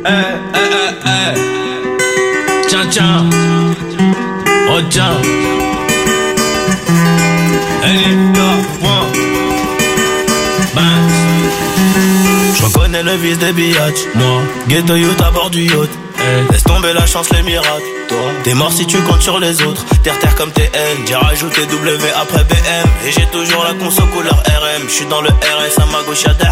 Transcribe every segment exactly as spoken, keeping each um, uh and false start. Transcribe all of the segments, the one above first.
eh, eh, eh. Tiens, tiens. Oh, tiens. Je reconnais le vice des biatchs. Moi, ghetto youth à bord du yacht. Hey. Laisse tomber la chance, les miracles. Toi, t'es mort si tu comptes sur les autres. Terre terre comme T N. J'ai rajouté W après B M. Et j'ai toujours la conso couleur R M. J'suis dans le R S à ma gauche y'a des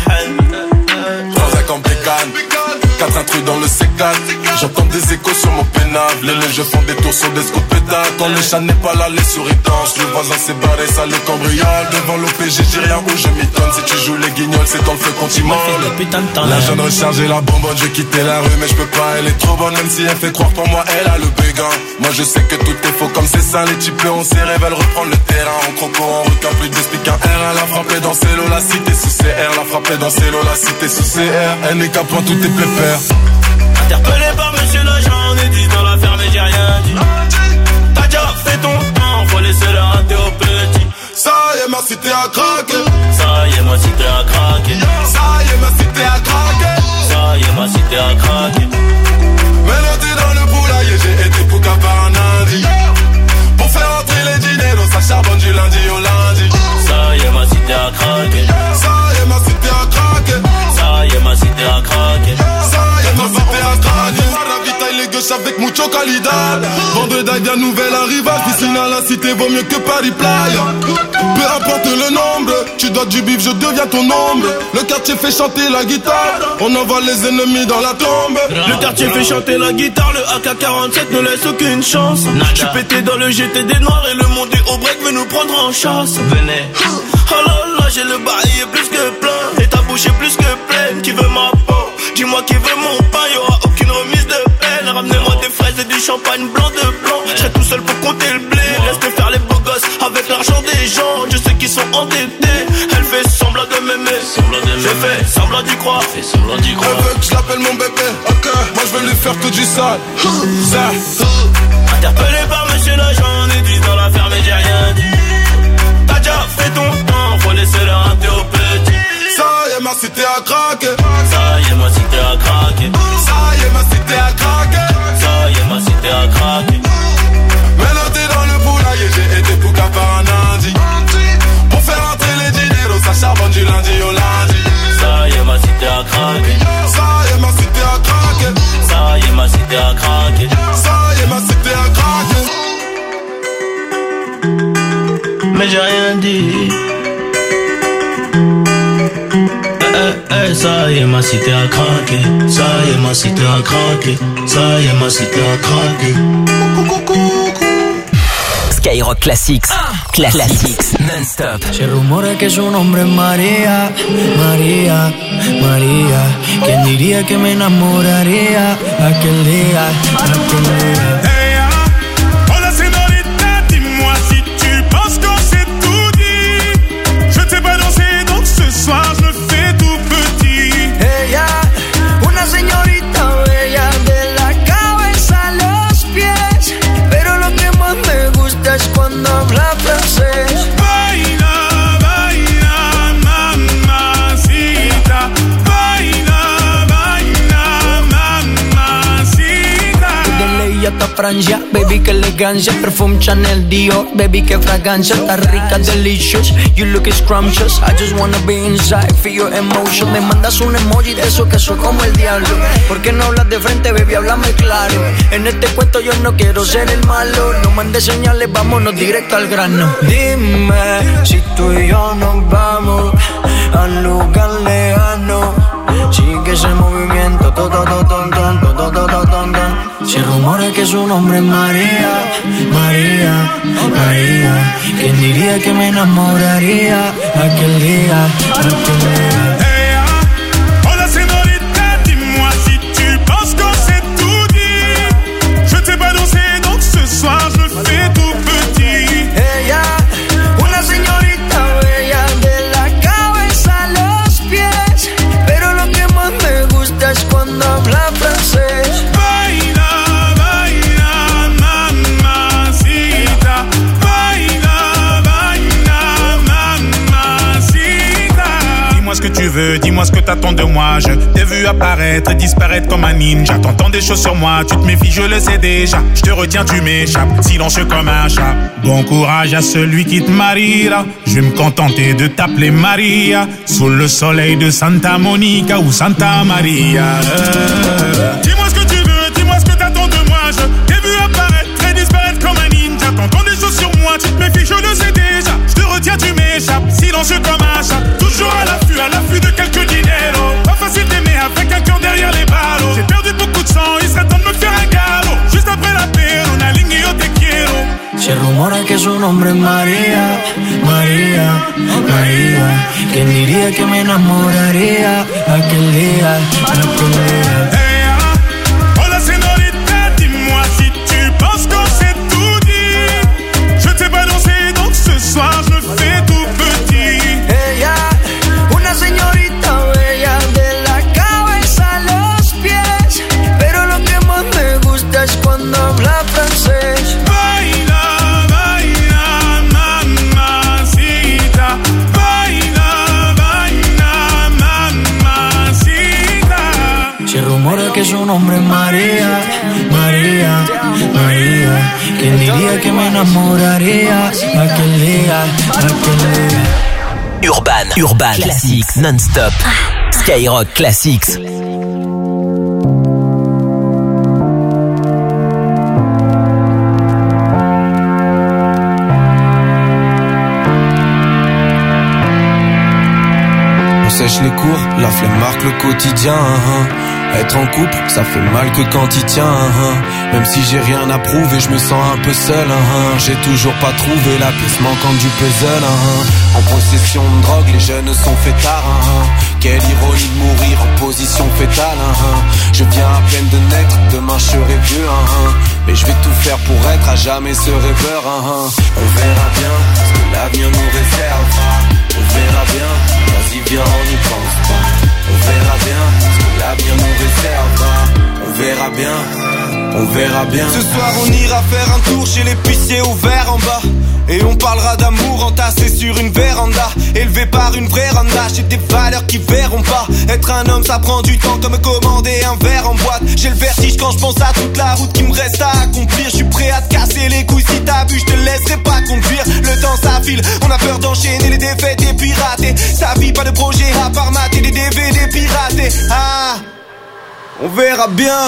haines. Transac en bécane. Quatre intrus dans le C quatre. J'entends des échos sur mon pénal. Les légers font des tours sur des scouts pétales. Quand le chat n'est pas là, les souris dansent. Le voisin s'est barré, ça le cambriole. Devant l'O P G, j'ai rien où je m'étonne. Si tu joues les guignols, c'est dans le feu qu'on t'y molle. La jeune rechargée, la bonbonne, je vais quitter la rue. Mais je peux pas, elle est trop bonne. Même si elle fait croire pour moi, elle a le béguin. Moi je sais que tout est faux comme c'est ça. Les types on s'y veulent reprendre le terrain. En croco, en requin, plus d'explique un R. Elle a frappé dans ses lots, la cité sous C R. La frappé dans ses lots, la cité sous C R. Elle n'est qu'à point, tout est pépère. Interpellé par monsieur l'agent, on est dit dans l'affaire mais j'ai rien dit. T'as déjà fait ton temps, faut laisser le rater au petit. Ça y est, ma cité a craqué. Ça y est, ma cité a craqué. Ça y est, ma cité a craqué. Ça y est, ma cité a craqué. Mélodie dans le poulailler, j'ai été pour qu'à par un lundi. Pour faire entrer les dîners, ça charbonne du lundi au lundi. Ça y est, ma cité a craqué. Ça y est, ma cité a craqué. Ça y est, ma cité a craqué. Ma cité a craqué. Ravitaille les gauches avec mucho calidad. Vendredi bien nouvelle arrivage. Piscine à la cité vaut mieux que Paris Playa. Peu importe le nombre, tu dois du bif, je deviens ton ombre. Le quartier fait chanter la guitare. On envoie les ennemis dans la tombe. Le quartier fait chanter la guitare. Le A K quarante-sept ne laisse aucune chance. J'suis pété dans le G T des noirs. Et le monde est au break veut nous prendre en chasse. Venez. Oh là là, j'ai le bail plus que plein. Et ta bouche est plus que pleine. Qui veut ma peau? Dis-moi qui veut mon pain. Y'aura aucune remise de peine. Ramenez-moi des fraises et du champagne blanc de blanc. J'serai tout seul pour compter le blé. Laisse-le faire les beaux gosses avec l'argent des gens. Je sais qu'ils sont endettés. Elle fait semblant de m'aimer. Je fais semblant d'y croire. Elle veut que je l'appelle mon bébé. Ok, moi je vais lui faire tout du sale. Ça. Interpellé par monsieur l'agent, on est dix dans l'affaire mais j'ai rien dit. T'as déjà fait ton temps, faut laisser le rater au petit. Ça y est, ma cité a craqué. Ça y est, ma cité a craqué. Ça y est, ma cité a craqué. Ça y est, ma cité a craqué. Mélodie dans le poulailler, j'ai été pour qu'à par un lundi. Pour faire entrer les dîners, ça charbonne du lundi au lundi. Ça y est, ma cité a craqué. Ça y est, ma cité a craqué. Ça y est, ma cité a craqué. Ça y est, ma cité a craqué. Mais j'ai rien dit. Eh, eh, ça y est, ma cité a craqué. Ça y est, ma cité a craqué. Ça y est, ma cité a craqué. Skyrock Classics. Classics non-stop. Se rumora que su nombre es María, María, María. ¿Quién diría que me enamoraría aquel día, aquel día? Francia, baby, que elegancia, perfume Chanel, Dior, baby, que fragancia, está rica, delicious, you look scrumptious, I just wanna be inside, feel your emotion, me mandas un emoji de eso que soy como el diablo, ¿por qué no hablas de frente, baby, háblame claro, en este cuento yo no quiero ser el malo, no mandes señales, vámonos directo al grano, dime, si tú y yo nos vamos al lugar lejano, sigue ese movimiento, todo, todo, todo, todo, todo, todo, todo. Si rumores que su nombre es María, María, María. ¿Quién diría que me enamoraría aquel día, aquel día? veux, dis-moi ce que t'attends de moi. Je t'ai vu apparaître et disparaître comme un ninja. T'entends des choses sur moi, tu te méfies, je le sais déjà. Je te retiens, tu m'échappes, silencieux comme un chat. Bon courage à celui qui te mariera. Je vais me contenter de t'appeler Maria, sous le soleil de Santa Monica ou Santa Maria. euh. Dis-moi ce que tu veux, dis-moi ce que t'attends de moi. Je t'ai vu apparaître et disparaître comme un ninja. T'entends des choses sur moi, tu te méfies, je le sais déjà. Je te retiens, tu m'échappes, silencieux comme un chat. Toujours à l'affût, à l'affût de quelques dineros. Pas facile d'aimer avec un cœur derrière les ballots. J'ai perdu beaucoup de sang, il serait temps de me faire un galop. Juste après la paix, on a ligné yo te quiero. Se rumora que su nombre es María, María, María. ¿Quién diría que me enamoraría aquel día, aquel día? Hey, ah, hola señorita, dis-moi si tu penses qu'on s'est tout dit. Je t'ai pas dansé, donc ce soir je me fais tout petit. Ella, una señorita bella de la cabeza a los pies, pero lo que más me gusta es cuando habla francés. Baila, baila, mamacita. Baila, baila, mamacita. Se rumora que su nombre es María, María, María. ¿Quién diría que me enamoraría aquel día, aquel día? Urban, Urban Classics non-stop. Skyrock Classics. On sèche les cours, la flemme marque le quotidien. Hein. Être en couple, ça fait mal que quand il tient. Hein. Même si j'ai rien à prouver, je me sens un peu seul. Hein. J'ai toujours pas trouvé la pièce manquante du puzzle. Hein. En possession de drogue, les jeunes sont fêtards. Hein. Quelle ironie de mourir en position fétale. Hein. Je viens à peine de naître, demain je serai vieux. Hein. Mais je vais tout faire pour être à jamais ce rêveur. Hein. On verra bien ce que l'avenir nous réserve. On verra bien, vas-y viens on n'y pense pas. On verra bien ce que l'avenir nous réserve. On verra bien, on verra bien. Ce soir on ira faire un tour chez l'épicier au vert en bas. Et on parlera d'amour entassé sur une véranda, élevé par une vraie randa. J'ai des valeurs qui verront pas. Être un homme ça prend du temps comme commander un verre en boîte. J'ai le vertige quand je pense à toute la route qui me reste à accomplir. Je suis prêt à te casser les couilles si t'as vu, je te laisserai pas conduire. Le temps s'affile, on a peur d'enchaîner les défaites et pirater. Sa vie pas de projet à part mater des D V D piratés. Ah, on verra bien.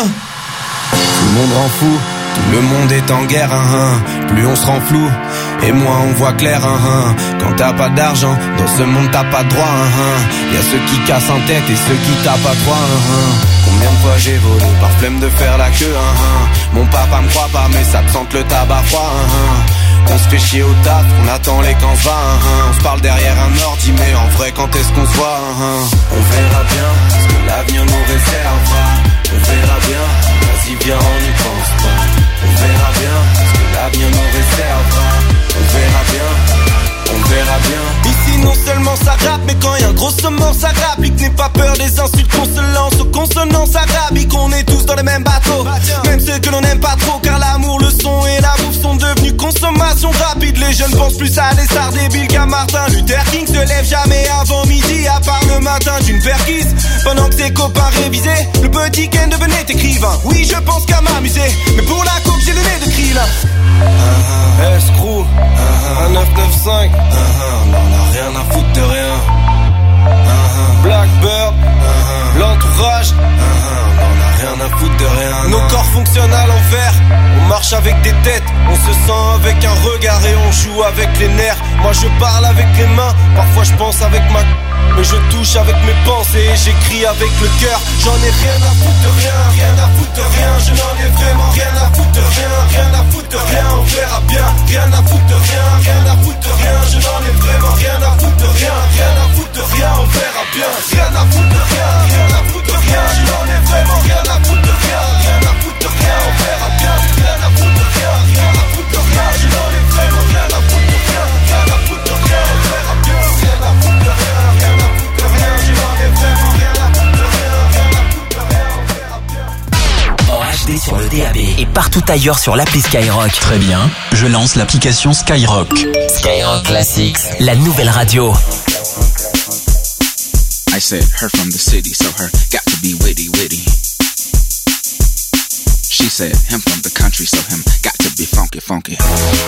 Tout le monde rend fou, tout le monde est en guerre. Hein, hein. Plus on se rend flou et moins on voit clair. Hein, hein. Quand t'as pas d'argent, dans ce monde t'as pas de droit. Hein, hein. Y'a ceux qui cassent en tête et ceux qui tapent à trois. Hein, hein. Combien de fois j'ai volé par flemme de faire la queue. Hein, hein. Mon papa me croit pas mais ça te sente le tabac froid. Hein, hein. On se fait chier au taf, on attend les camps va. Hein, hein. On se parle derrière un ordi mais en vrai quand est-ce qu'on se voit. Hein, hein. On verra bien ce que l'avenir nous réservera. On verra bien, vas-y viens on n'y pense pas. On verra bien ce que l'avenir nous réservera. On verra bien, on verra bien. Ici non seulement ça rappe, mais quand y'a un gros saumon ça rapplique. N'aie pas peur des insultes qu'on se lance aux consonances arabiques. On est tous dans le même bateau, même ceux que l'on n'aime pas trop. Car l'amour, le son et la bouffe sont devenus consommation rapide. Les jeunes pensent plus à des stars débiles qu'à Martin Luther King. Se lève jamais avant midi, à part le matin d'une perquise. Pendant que ses copains révisaient, le petit Ken devenait écrivain. Oui je pense qu'à m'amuser, mais pour la coupe j'ai le nez de Krillin. uh-huh. Escrew, uh-huh. un neuf neuf cinq, uh-huh. Non, on a rien à foutre de rien. uh-huh. Blackbird, uh-huh. l'entourage, uh-huh. Non, on a rien à foutre de rien. nos non. corps fonctionnent à l'envers. On marche avec des têtes, on se sent avec un regard et on joue avec les nerfs. Moi je parle avec les mains, parfois je pense avec ma... Mais je touche avec mes pensées et j'écris avec le cœur. J'en ai rien à foutre de rien, rien à foutre de rien. Je n'en ai vraiment rien à foutre de rien, rien à foutre de rien. On verra bien, rien à foutre de rien, rien à foutre de rien. Je n'en ai vraiment rien à foutre de rien, rien à foutre de rien. On verra bien, rien à foutre de rien, rien à foutre de rien. Je n'en ai vraiment rien à foutre de rien, rien à foutre de rien. On verra bien, rien à foutre de rien, rien à foutre de rien. Je n'en ai vraiment rien à foutre de rien, rien à foutre de rien. On verra bien, rien à foutre de rien. En H D sur le D A B et partout ailleurs sur l'appli Skyrock. Très bien, je lance l'application Skyrock. Skyrock Classics, la nouvelle radio. I said her from the city, so her got to be witty, witty. She said him from the country, so him got to be funky, funky.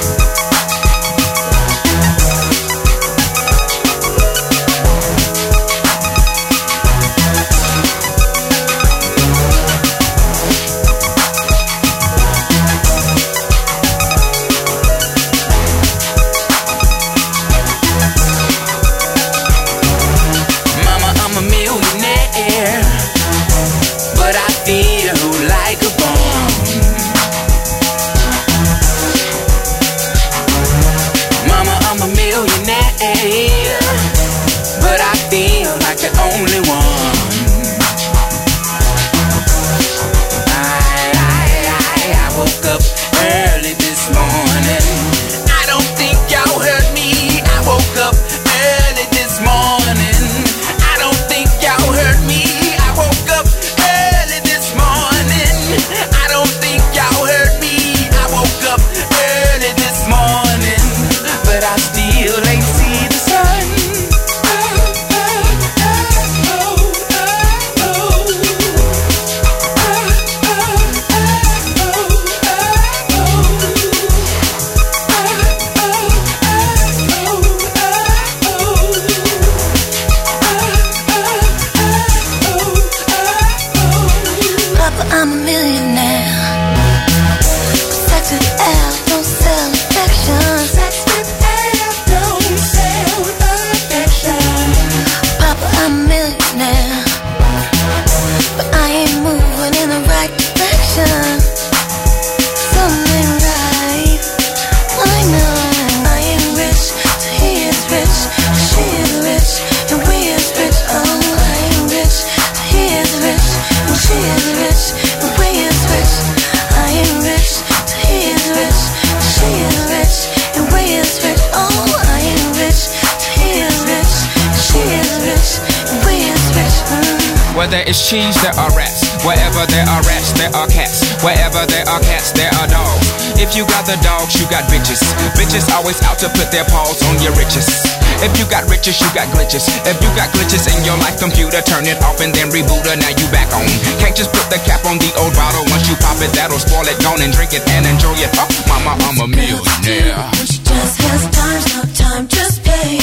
Where there is cheese, there are rats. Wherever there are rats, there are cats. Wherever there are cats, there are dogs. If you got the dogs, you got bitches. Bitches always out to put their paws on your riches. If you got riches, you got glitches. If you got glitches in your life computer, turn it off and then reboot it. Now you back on. Can't just put the cap on the old bottle. Once you pop it, that'll spoil it. Gone and drink it and enjoy it. Oh, mama, I'm a millionaire. She just has time, no time, just pay.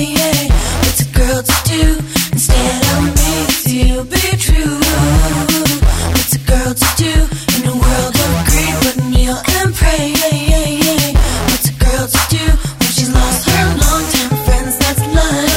What's a girl to do? Instead of me, to be true. What's a girl to do in a world of greed? But kneel and pray. What's a girl to do when she's lost her long-time friends? That's life.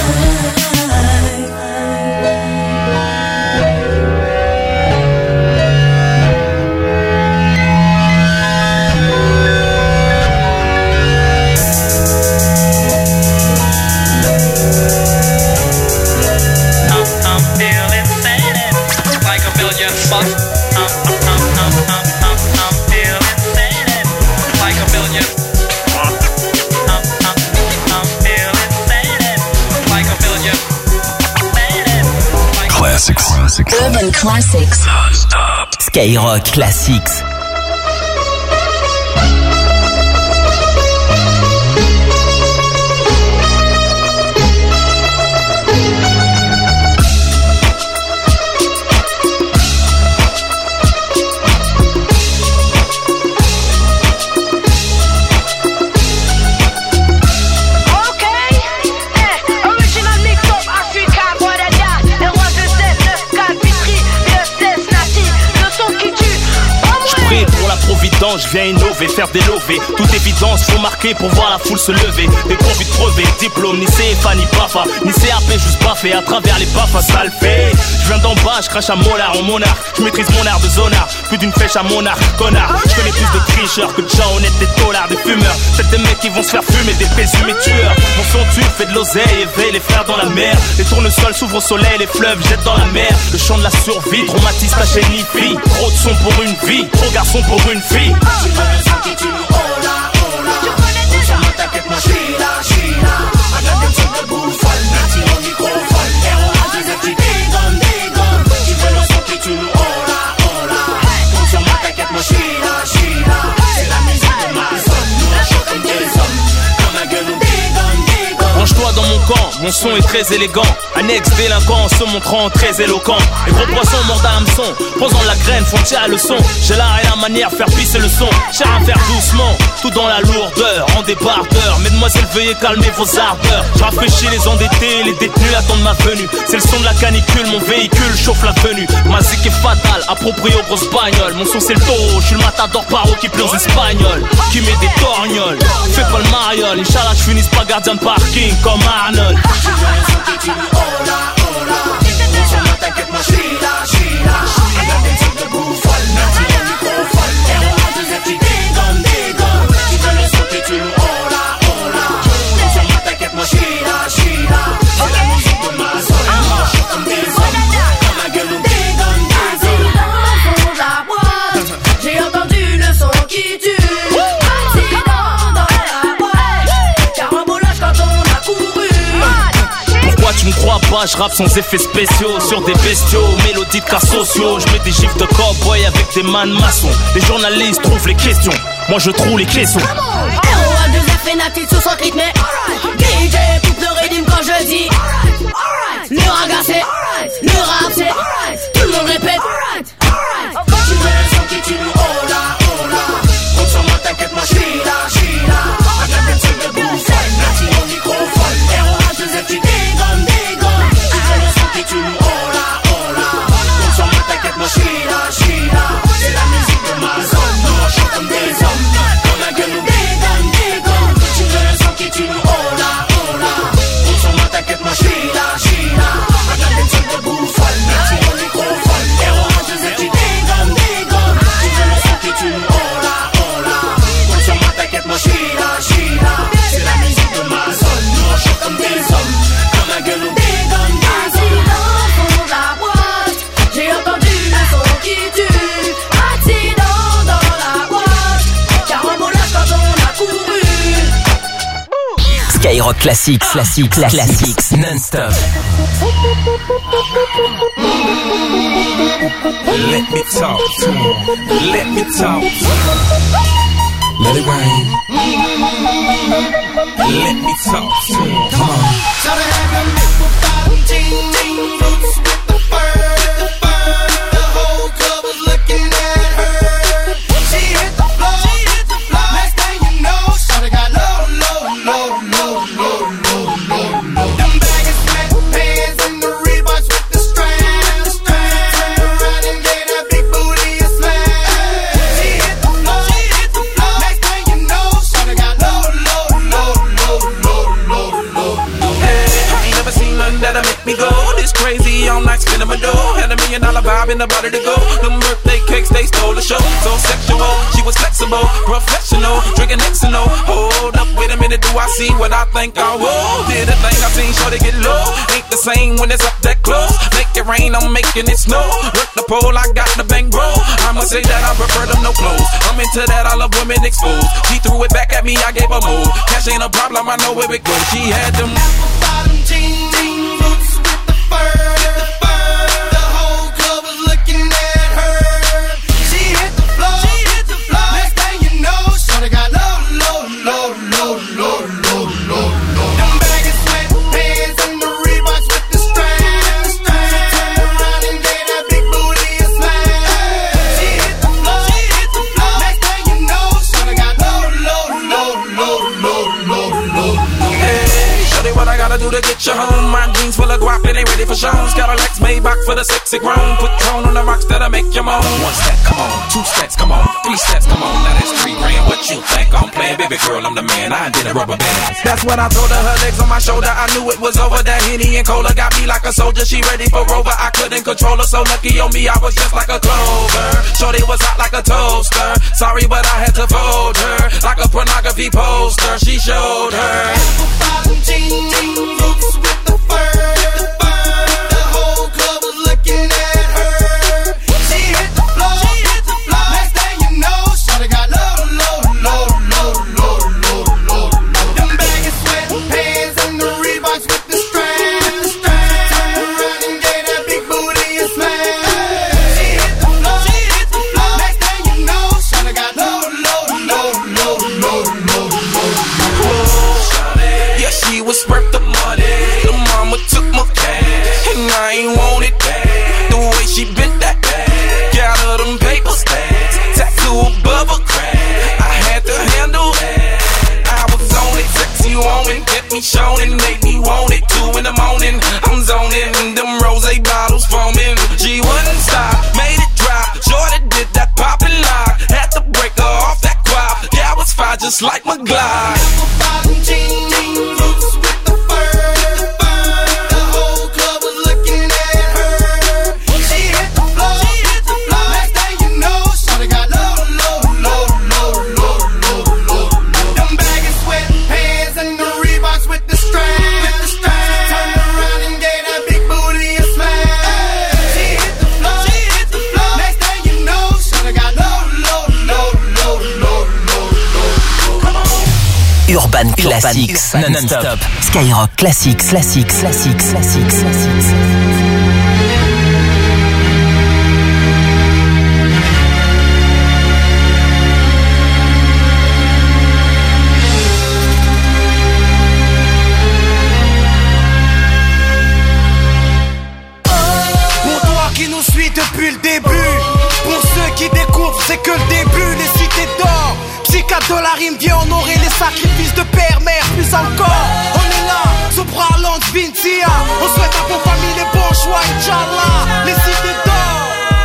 Urban Classics. Skyrock Classics. Je viens innover, faire des lovés. Toute évidence, faut marquer pour voir la foule se lever. Des convicts crevés, diplôme, ni C F A, ni BAFA, ni C A P, juste baffé à travers les baffas, ça le fait. Je viens d'en bas, je crache à molar en monarque. Je maîtrise mon art de zonard, plus d'une flèche à mon arc, connard. Je connais plus de tricheurs que de gens honnêtes, des dollars, des fumeurs. Peut-être des mecs qui vont se faire fumer, des présumés tueurs. Mon son tue, fait de l'oseille, éveille les frères dans la mer. Les tournesols s'ouvrent au soleil, les fleuves jettent dans la mer. Le chant de la survie, traumatise ta génie, fille. Trop de son pour une vie, trop garçon pour une fille. Range-toi dans mon camp, mon mon son est très élégant. Un ex-délinquant se montrant très éloquent. Les gros poissons mordent à hameçon, posant la graine, font tirer à leçon. J'ai l'art et la manière, faire pisser le son. Cher à faire doucement, tout dans la lourdeur, en débardeur. Mesdemoiselles, veuillez calmer vos ardeurs. Je rafraîchis les endettés, les détenus attendent ma venue. C'est le son de la canicule, mon véhicule chauffe la venue. Ma zik est fatale, approprié aux grosses bagnoles. Mon son c'est le taureau, je suis le matador paro qui pleure aux espagnols, qui met des torgnoles. Fais pas le mariole, Inch'Allah je finisse pas gardien de parking comme Arnold. T'inquiète moi, j'suis là, j'suis là. Regarde des trucs de bouffole, merci au microphone. Et on a deux petits dégomme, dégomme. Tu veux le son que tu nous oh là, oh là. Sur moi, t'inquiète moi, j'suis là, j'suis là. C'est la musique de ma zone, moi je suis comme des hommes. Dans ma gueule on dégomme, dégomme. Dans le fond de la boîte, j'ai entendu le son qui tue. Accident dans la boîte, carambolage quand on a couru. Pourquoi tu me crois pas, je rappe sans effets spéciaux. Sur des bestiaux, mélodies de cas sociaux. Je mets des gifs de cowboy avec des man maçons. Les journalistes trouvent les questions, moi je trouve les caissons. R O A deux F et Nati sous son rythme. D J coupe le rythme quand je dis. Le raga c'est, le rap c'est, tout le monde répète. Tu veux le son qui tue nous oh là, oh là. Compte sur moi t'inquiète moi j'suis là, j'suis là. Regarde des trucs de bouffole, Nati au microphone. R O A deux F tu dégomme, dégomme. Tu veux le son qui tue nous oh là, oh là. Compte sur moi t'inquiète moi j'suis là, j'suis là. C'est la musique de ma zone, nous on chante comme des hommes. Quand la gueule nous dégomme, dégomme. Tu veux le son qui tue nous oh là, oh là. Compte sur moi t'inquiète moi j'suis là, j'suis là. Regarde des trucs de bouffole, Nati au microphone. R O A deux F tu dégomme, dégomme. Tu veux le son qui tue nous oh là, oh là. Compte sur moi t'inquiète moi j'suis là, j'suis là. C'est la musique de ma zone, nous on chante comme des hommes. Quand la gueule nous dégomme, accident au fond de la boîte. J'ai entendu le son qui tue. Accident dans la boîte, carambolage quand on a couru. Skyrock Classics, classics, classics, non-stop. Let me talk to him. Let me talk to him. Let it rain. Let me talk to him. Come on. Shoulda had them nipple bottom jean, jean boots with the fur, the fur. The whole club was looking at her. She hit the floor, she hit the floor. Next thing you know, shoulda got low, low, low, low, low, low, low, low. Them baggy sweatpants and the Reeboks with the strap, the strap. Turn around and gave that big booty a smash. She hit the floor, she hit the floor. Next thing you know, shoulda got low, low, low, low, low, low, low, low. Hey, I ain't never seen nothing that'll make me go this crazy all night spinning my dough. Had a million dollar vibe in the body to go. Them birthday cakes, they stole the show. So sexual, she was flexible, professional, drinking X and O. Hold up, wait a minute, do I see what I think I will? Did a thing I seen, sure they get low. Ain't the same when it's up that close. Make it rain, I'm making it snow. Work the pole, I got the bang bro. I'ma say that I prefer them no clothes. I'm into that, I love women exposed. She threw it back at me, I gave her move. Cash ain't a problem, I know where it goes. She had them bottom jean, jean boots with the fur, the fur. The whole club was looking at her. She hit the floor, she hit the floor. Next thing you know, shoulda got low, low, low, low, low, low, low, low. Them baggy sweatpants and the Reeboks with the strap, the strap. Turn around and gave that big booty a smash. She hit the floor, she hit the floor. Next thing you know, shoulda got low, low, low, low, low, low, low, low. Hey, shorty, what I gotta do to get you home? My jeans full of guap, it ain't ready for shows. Cadillacs Maybach for the sexy grown. Put tone on the rocks that'll make you moan. One step, come on. Two steps, come on. Three steps, come on. Now that's three grand. What you think I'm playing? Baby girl, I'm the man. I did a rubber band. That's when I told her her legs on my shoulder. I knew it was over. That Henny and Cola got me like a soldier. She ready for Rover. I couldn't control her. So lucky on me, I was just like a clover. Shorty was hot like a toaster. Sorry, but I had to fold her. Like a pornography poster. She showed her. Jean, jean boots with the fur, the fur. The whole club was looking at her. She hit the floor, she hit the floor. Next thing you know, shoulda got low, low, low, low, low, low, low, low. Them baggy sweatpants and the Reeboks with the strap, the strap. Turn around and gave that big booty a smash. She hit the floor, she hit the floor. Next thing you know, shoulda got low, low, low, low, low, low, low, low. Yeah, she was worth the money. The moaning, make me want it. Two in the morning, I'm zoning, them rose bottles foaming. She wouldn't stop, made it drop. Jordan did that pop and lock. Had to break her off that quap. Yeah, I was fine just like my Glide. Roots with the fur. The whole club was looking at her. She hit the floor. Next thing you know, shawty got low, low, low, low, low, low, low. Them baggy sweatpants and the Reeboks with the straps. She turned around and gave that big booty a smash. She hit the floor. Next thing you know, shawty got low, low, low, low, low, low, low. Come on. Urban Classics, non-stop. Skyrock Classics, Classics, Classics, Classics, Classics. Pour toi qui nous suis depuis le début, pour ceux qui découvrent, c'est que le début, les cités d'or. Psychiatre de la rime vient honorer les sacrifices de père, mère, plus encore. On est là, Sopralance, Vintia. On souhaite à vos familles les bons choix, Inch'Allah. Les cités d'or,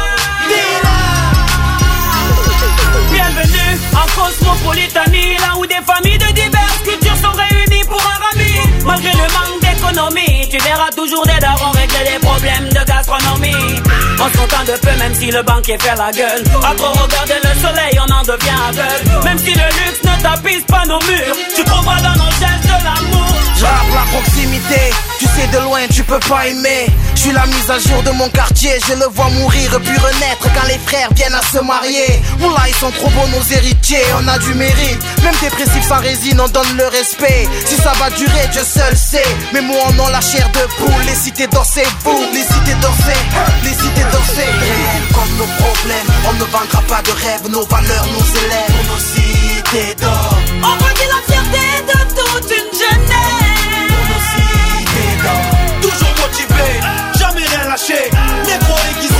bienvenue en Cosmopolitanie, là où des familles de diverses cultures sont réunies pour un rami. Malgré le manque d'économie, tu verras toujours des darons régler des problèmes de gastronomie. On se contente de peu même si le banquier fait la gueule. À trop regarder le soleil, on en devient aveugle. Même si le luxe ne tapisse pas nos murs, tu trouveras dans nos gestes de l'amour. J'rappe la proximité, tu sais de loin tu peux pas aimer. Je suis la mise à jour de mon quartier, je le vois mourir puis renaître quand les frères viennent à se marier. Oula ils sont trop beaux nos héritiers, on a du mérite. Même dépressifs sans résine, on donne le respect. Si ça va durer, Dieu seul sait. Mais moi on a la chair de poule, les cités d'or c'est vous. Les cités d'or c'est, les cités d'or c'est. Comme nos problèmes, on ne vaincra pas de rêves. Nos valeurs nous élèvent, nos cités d'or. On redit la fierté de toute une jeunesse. Toujours motivé, jamais rien lâché, négro aiguisé.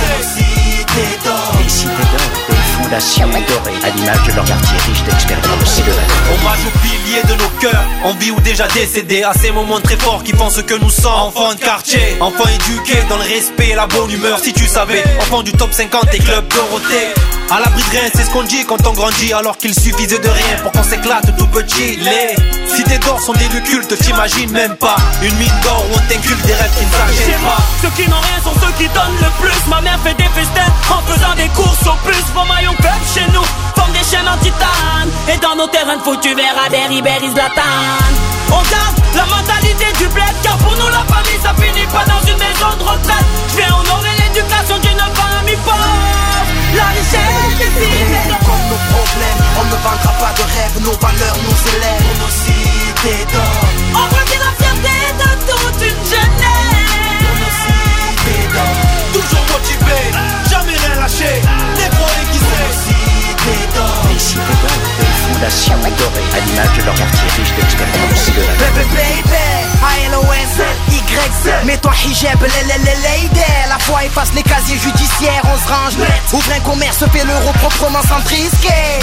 Les cités d'or, une fondation dorée, à l'image de leur quartier riche d'expérience et de valeurs. Hommage aux piliers de nos cœurs, en vie ou déjà décédés, à ces moments très forts qui font ce que nous sommes. Enfants de quartier, enfants éduqués dans le respect et la bonne humeur. Si tu savais, enfants du top cinquante et club Dorothée. À l'abri de rien, c'est ce qu'on dit quand on grandit, alors qu'il suffisait de rien pour qu'on s'éclate tout petit. Les cités d'or sont des lieux cultes, t'imagines même pas une mine d'or où on t'inculque des rêves qui ne s'achètent pas. Ceux qui n'ont rien sont ceux qui donnent le plus. Ma mère fait des festins en faisant des courses au plus. Vos maillons club chez nous forment des chaînes en titane. Et dans nos terrains de foot tu verras des Ribéry Zlatan. On garde la mentalité du bled, car pour nous la famille ça finit pas dans une maison de retraite. Je vais honorer l'éducation d'une famille pauvre. La richesse des cités d'or. Comme nos problèmes, on ne vaincra pas de rêves. Nos valeurs nous élèvent, nos cités d'or. On redit la fierté de toute une jeunesse. Nos cités d'or. Toujours motivé, jamais rien lâché, négro aiguisé. Nos cités d'or. Les cités d'or, une fondation dorée, à l'image de leur quartier riche d'expérience et de valeurs. Baby baby, A L O S Y Z. Mets-toi hijab, lady. La foi efface les casiers judiciaires, on se range. Ouvre un commerce, fais l'euro proprement sans te risquer.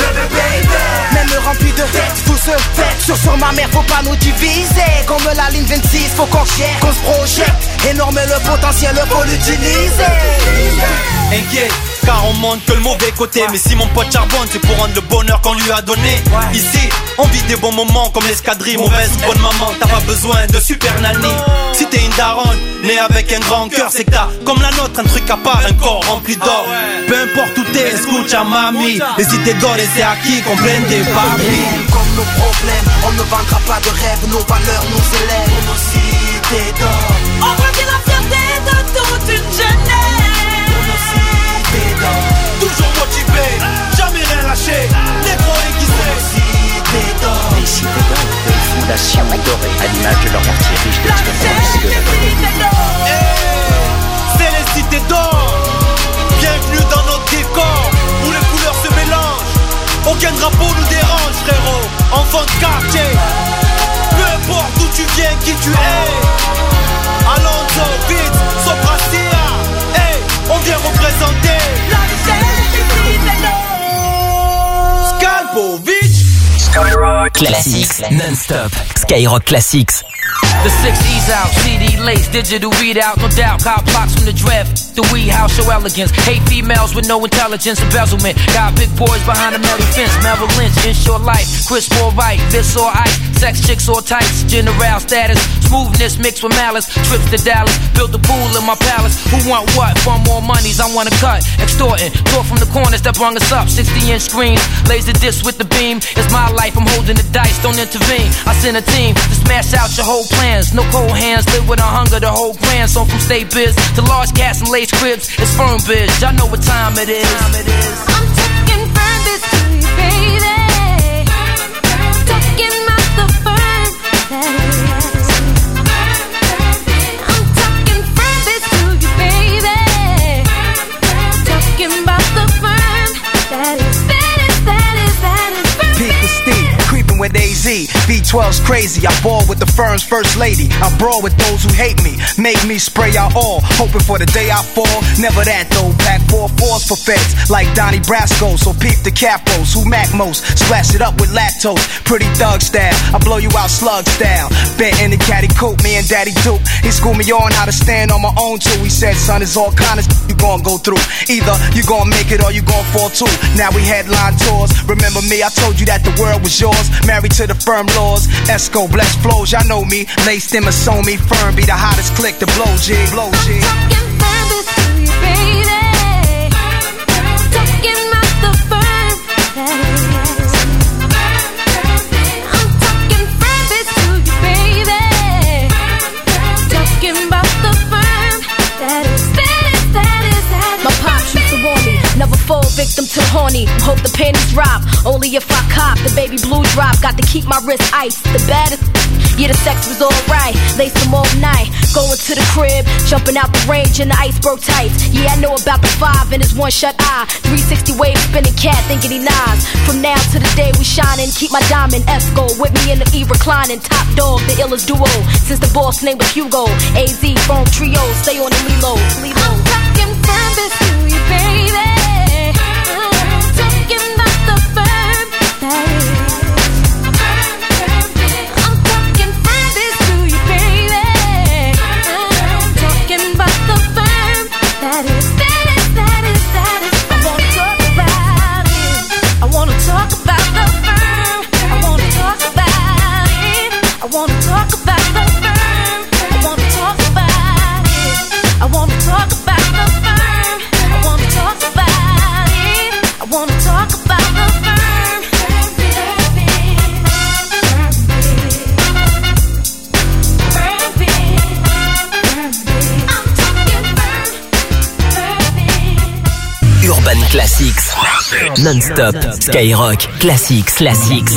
Même rempli de tête, tout se fait. Sur sur ma mère, faut pas nous diviser. Comme la ligne vingt-six, faut qu'on gère, qu'on se projette. Énorme le potentiel, faut l'utiliser. Inquiet, car on montre que le mauvais côté. Mais si mon pote charbonne, c'est pour rendre le bonheur qu'on lui a donné. Ici, on vit des bons moments comme l'escadrille. Mauvaise ou bonne maman, t'as pas besoin de super nanny. Si t'es une daronne, née avec un grand cœur, c'est que t'as, comme la nôtre, un truc à part, un corps rempli d'or. Peu importe où t'es, escucha mami. Les cités d'or et c'est acquis qu'on prenne des paris. Comme nos problèmes, on ne vaincra pas de rêves. Nos valeurs nous élèvent, nos cités d'or. On redit la fierté de toute une jeunesse. Nos cités d'or. Toujours motivé, jamais rien lâché, négro aiguisé. Nos cités d'or. Les cités d'or, une fondation dorée, à l'image de leur quartier riche d'expérience et de valeurs. C'est les cités d'or. Bienvenue dans notre décor, où les couleurs se mélangent. Aucun drapeau nous dérange, frérot. Enfant de quartier, peu importe d'où tu viens, qui tu es. Alonso, Beats, Sopracia, hey, on vient représenter la richesse des cités d'or. Scalpovic. Skyrock. Classics, non-stop. Skyrock Classics. The six E's out, C D lace, digital readout, no doubt. Cop blocks from the draft. The weed house show elegance. Hate females with no intelligence, embezzlement. Got big boys behind a metal fence. Merrill Lynch, inshore life. Chris or right, this or ice. Sex chicks or tights. General status. Smoothness mixed with malice. Trips to Dallas. Built a pool in my palace. Who want what? For more monies, I want to cut. Extorting. Talk from the corners that brung us up. sixty inch screens. Laser disc with the beam. It's my life, I'm holding the dice. Don't intervene. I send a team to smash out your whole plans. No cold hands. Live with a hunger, the whole grand. So from state biz to large cats and lace cribs. It's firm biz. Y'all know what time it is. Time it is. I'm talking firm biz to you, baby. Talking about the firm that is. I'm talking firm biz to you, baby. Talking about the firm that is. That is, that is, that is firm. Pete the Steve, creeping with A Z. V twelve's crazy. I ball with the firm's first lady. I brawl with those who hate me. Make me spray out all. Hoping for the day I fall. Never that though. Pack four fours for feds. Like Donnie Brasco. So peep the capos. Who Mac most? Splash it up with lactose. Pretty thug style. I blow you out slug style. Bent in the caddy coat. Me and Daddy Duke. He schooled me on how to stand on my own too. He said, son, it's all kind of you gon' go through. Either you gon' make it or you gon' fall too. Now we headline tours. Remember me? I told you that the world was yours. Married to the firm laws. Esco, blessed flows. Y'all know me. Laced in Masoni. Firm be the hottest click to blow G. Blow G. I'm talking firm biz to you, baby. Talking about the firm that is. I'm talking firm biz to you, baby. Talking about the firm that is. That is, that is, that is. My pops used to warn me, never fall victim to horny. Hope the panties drop, only if I cop. The baby blue drop, got to keep my wrist iced. The baddest, yeah, the sex was alright. Laced them all night, going to the crib, jumping out the range in the iceberg tights. Yeah, I know about the five and his one shut eye. three sixty wave spinning cat, thinking he knives. From now to the day we shining, keep my diamond Esco with me in the E reclining. Top dog, the illest duo, since the boss name was Hugo. A Z, phone trio, stay on the Lilo. Lilo. I'm talking firm biz to you, baby. Talking about the firm that is. I'm talking firm biz to you, baby. Talking about the firm that is. That is, that is, that is. I wanna talk about it. I wanna talk about the firm. I wanna talk about it. I wanna talk about the firm. I wanna talk about it. I wanna talk about the firm. I wanna talk about it. I wanna talk about the firm. Urban Classics. Non-stop. Skyrock Classics. Classics.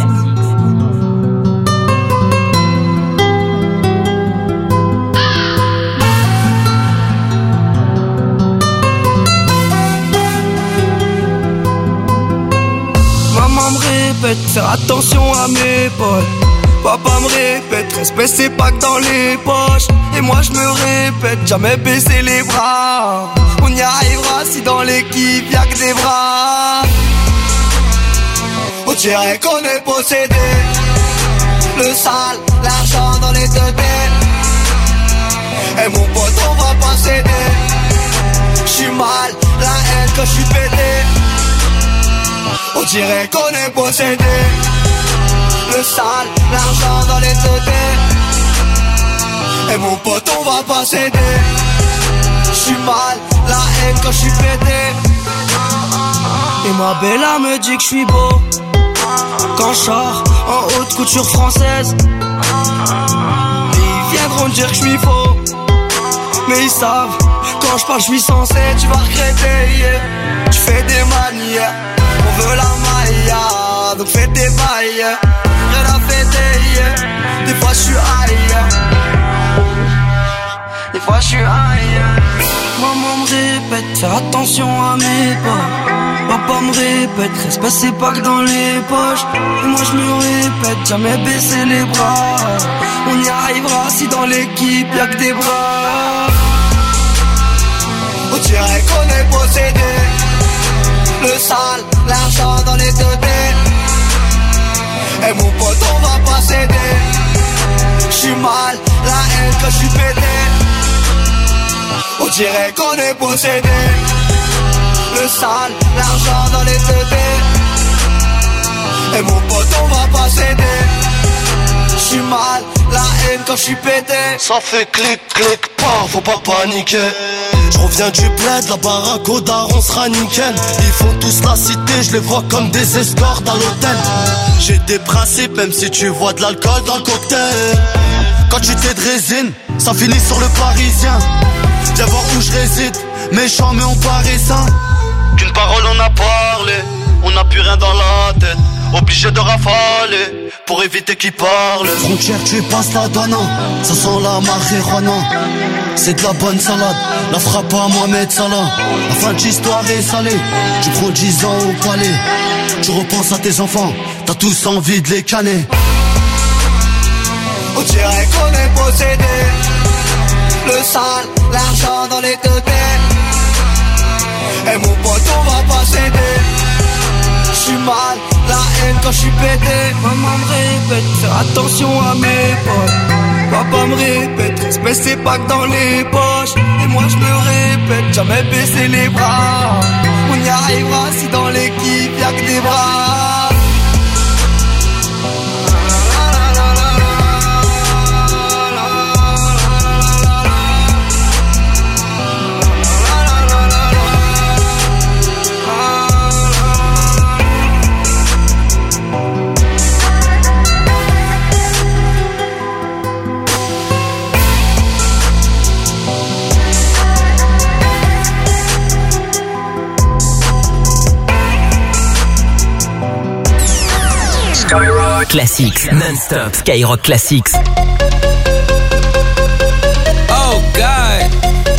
Maman me répète, faire attention à mes potes. Papa me répète, respect c'est pas que dans les poches. Et moi je me répète, jamais baisser les bras. On y arrivera si dans l'équipe y'a que des bras. On dirait qu'on est possédé. Le sale, l'argent dans les deux têtes. Et mon pote on va pas céder. J'suis mal, la haine quand j'suis pété. On dirait qu'on est possédé. Le sale, l'argent dans les deux têtes. Et mon pote on va pas céder. J'suis mal, la haine quand j'suis pété. Et ma bella me dit que j'suis beau quand j'sors en haute couture française. Et ils viendront dire que j'suis faux, mais ils savent, quand j'parle j'suis censé. Tu vas regretter, yeah. Tu fais des manières, on veut la maille, donc fais des bails, yeah. Rien à fêter, yeah. Des fois j'suis high, yeah. Des fois j'suis high, yeah. Maman me répète, faire attention à mes pas. Papa me répète, respect c'est pas que dans les poches. Et moi je me répète, jamais baisser les bras. On y arrivera si dans l'équipe y'a que des bras. On dirait qu'on est possédé. Le sale, l'argent dans les deux têtes. Et mon je suis pété. On dirait qu'on est possédé. Le sale, l'argent dans les tétés. Et mon pote on va pas céder. J'suis mal, la haine quand j'suis pété. Ça fait clic clic pas, faut pas paniquer. Je reviens du bled, la baraque au daron sera nickel. Ils font tous la cité, je les vois comme des escortes à l'hôtel. J'ai des principes même si tu vois de l'alcool dans le cocktail. Quand tu t'es de résine, ça finit sur le parisien. Viens voir où je réside, méchant mais on paraît sain. Qu'une parole on a parlé, on n'a plus rien dans la tête. Obligé de rafaler, pour éviter qu'ils parlent. Frontière tu passes la douane, ça sent la marijuana. C'est de la bonne salade, la frappe à Mohamed Salah. La fin de l'histoire est salée, tu prends dix ans au palais. Tu repenses à tes enfants, t'as tous envie de les canner. On dirait qu'on est possédé. Le sale, l'argent dans les tétés. Et mon pote on va pas céder. J'suis mal, la haine quand j'suis pété. Maman me répète, faire attention à mes potes. Papa me répète, respect c'est pas que dans les poches. Et moi j'me répète, jamais baisser les bras. On y arrivera si dans l'équipe y'a que des bras. Classics, non-stop, Skyrock Classics. Oh God.